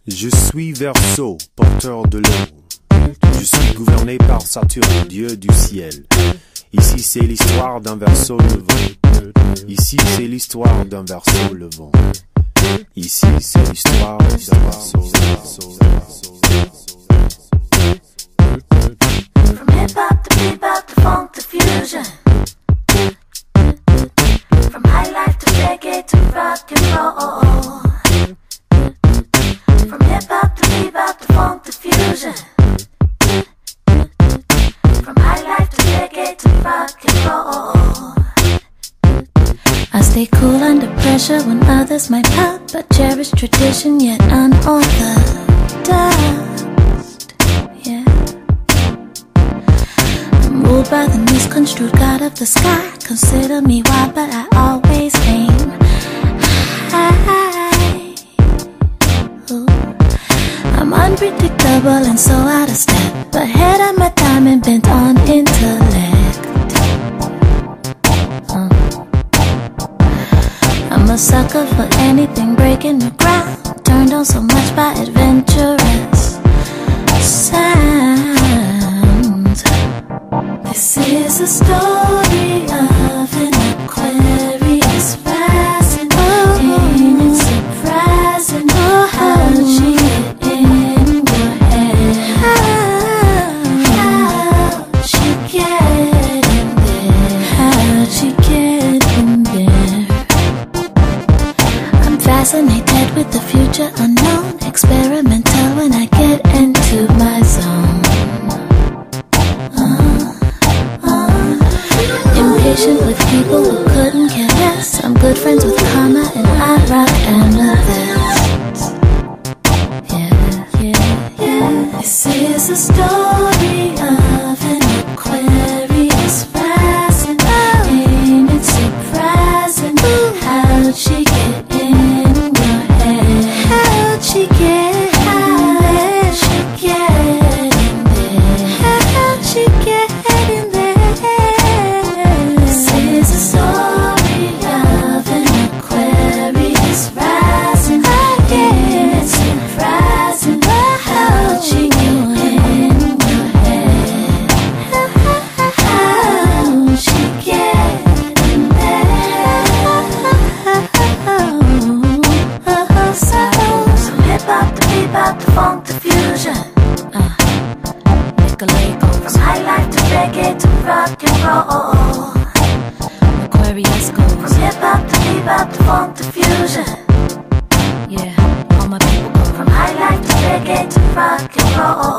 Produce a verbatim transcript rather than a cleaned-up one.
Je suis Verseau, porteur de l'eau. Je suis gouverné par Saturne, dieu du ciel. Ici c'est l'histoire d'un Verseau levant. Ici c'est l'histoire d'un Verseau levant. Ici c'est l'histoire d'un Verseau levant. From hip-hop to bebop to funk to fusion, from high life to reggae to rock and roll. From hip-hop to bebop to funk to fusion, from high life to reggae to rock and roll. I stay cool under pressure when others might pop, but cherish tradition yet unorthodox. Yeah, I'm ruled by the misconstrued god of the sky. Consider me wild, but I always aim high. Ooh. I'm unpredictable and so out of step, ahead of my time and bent on intellect. uh. I'm a sucker for anything breaking the ground, turned on so much by adventurous sounds. This is a story of an Aquarius rising, ain't it surprising how she get in your head? How she get in there? How she get in there? I'm fascinated with the future unknown, experimental when I get into my zone. Impatient with people who couldn't care less. I'm good friends with karma and I rock amethyst. Yeah, yeah, yeah. This is a story of an Aquarius rising. Ain't it surprising how'd she get in your head? How'd she get How'd she get in there? How'd she get in there? Funk to fusion, uh, from high life to reggae to rock and roll. Aquarius goes from hip hop to bebop to funk to fusion. Yeah, all my people go from high life to reggae to rock and roll.